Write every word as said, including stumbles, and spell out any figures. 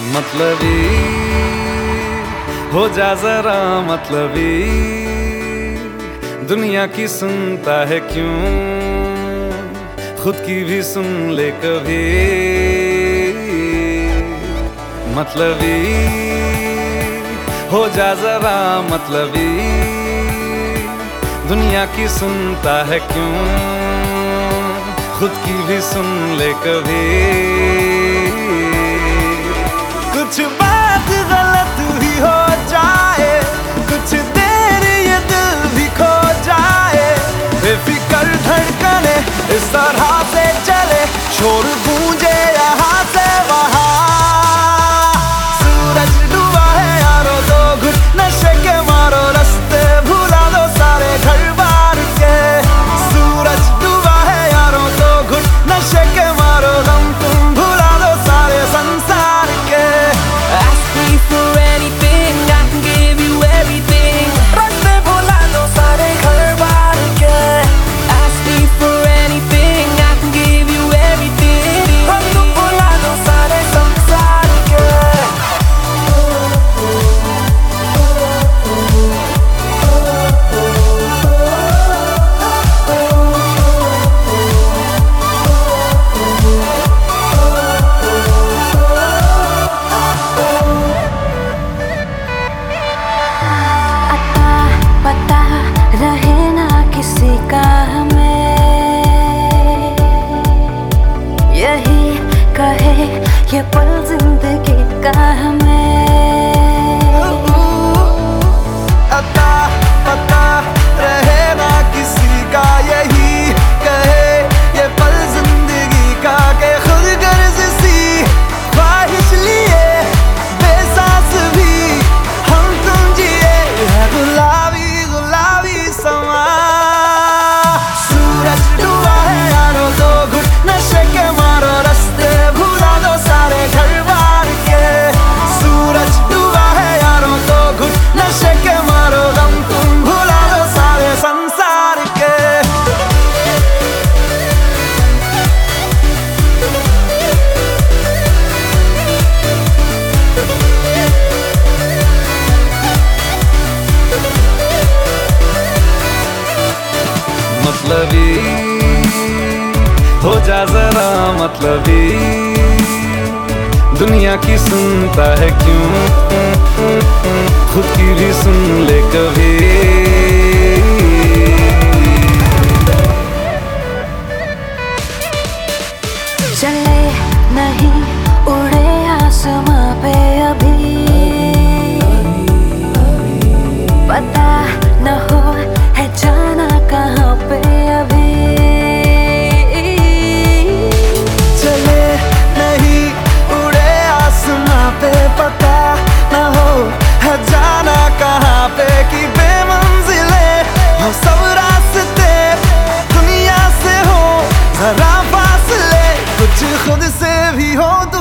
मतलबी हो जा जरा मतलबी, दुनिया की सुनता है क्यों, खुद की भी सुन ले कभी। मतलबी हो जा जरा मतलबी, दुनिया की सुनता है क्यों, खुद की भी सुन ले कभी। कुछ बात गलत भी हो जाए, कुछ देर ये दिल भी खो जाए, बेफिक्र धड़कने इस तरह से चले, शोर गूंजे यहाँ से वहाँ। सूरज डूबा है यारो, दो घुट नशे के मारो, रास्ते भुला दो सारे घर बार के। सूरज डूबा है यारो, दो घुट नशे के मारो, गम तुम भुला दो सारे संसार के। Ask me for anything, I can give you everything. रास्ते भुला दो सारे घर बार के। Ask me for anything, I can give you everything. हम तुम भुला दो सारे संसार के। रहे ना किसी का हमें, यही कहे ये पल जिंदगी का हमें। अता पता रहे ना किसी का, यही कहे ये पल जिंदगी का, के खुद गर्ज सी ख्वाहिश लिए बेसास भी हम तुम जिए है गुलाबी गुलाबी समा। सूरज डूबा है यारो, दो घुट नशे के मारो, रास्ते भुला दो सारे घर बार के। सूरज डूबा है यारो, दो घुट नशे के मारो, गम तुम भुला दो सारे संसार के। मतलबी हो जा जरा मतलबी, दुनिया की सुनता है क्यों, खुद की भी सुन ले कभी। चले नहीं उड़े आसमां पे अभी, पता न हो है जाना कहाँ पे अभी। चले नहीं उड़े आसमां पे, पता न हो है जाना कहाँ पे, कि बेमंजिले हो सब रास्ते, दुनिया से हो जरा फासले, कुछ खुद से भी हो